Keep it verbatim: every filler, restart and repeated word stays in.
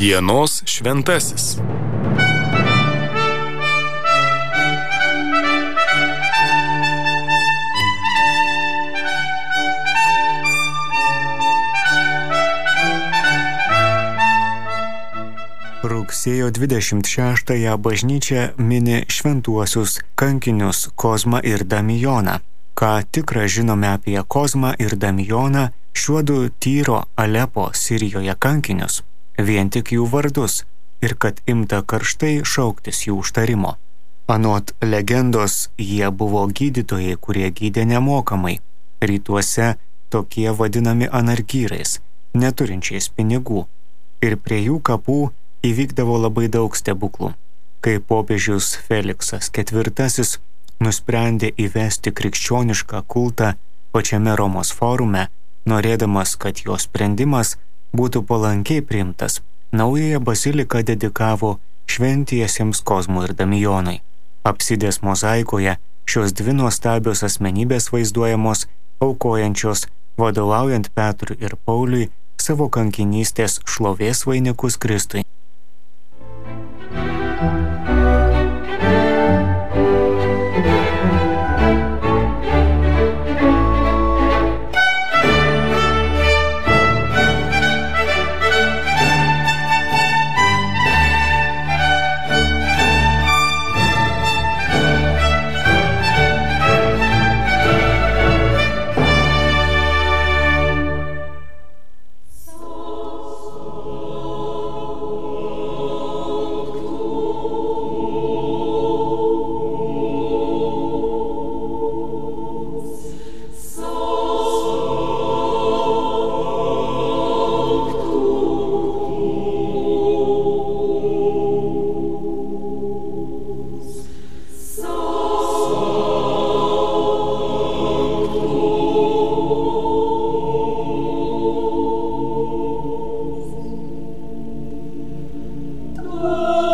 Dienos šventasis. Rugsėjo dvidešimt šeštąją bažnyčia mini šventuosius kankinius Kozmą ir Damijoną. Ką tikra žinome apie Kozmą ir Damijoną, šiuodu Tyro Alepo Sirijoje kankinius, vien tik jų vardus ir kad imta karštai šauktis jų užtarimo. Anot legendos, jie buvo gydytojai, kurie gydė nemokamai. Rytuose tokie vadinami anargyrais, neturinčiais pinigų. Ir prie jų kapų įvykdavo labai daug stebuklų. Kai popiežius Feliksas ketvirtasis nusprendė įvesti krikščionišką kultą pačiame Romos forume, norėdamas, kad jo sprendimas būtų palankiai priimtas, naująją baziliką dedikavo šventiesiems Kozmui ir Damijonui. Apsidės mozaikoje šios dvi nuostabios asmenybės vaizduojamos aukojančios, vadovaujant Petrui ir Pauliui, savo kankinystės šlovės vainikus Kristui. Oh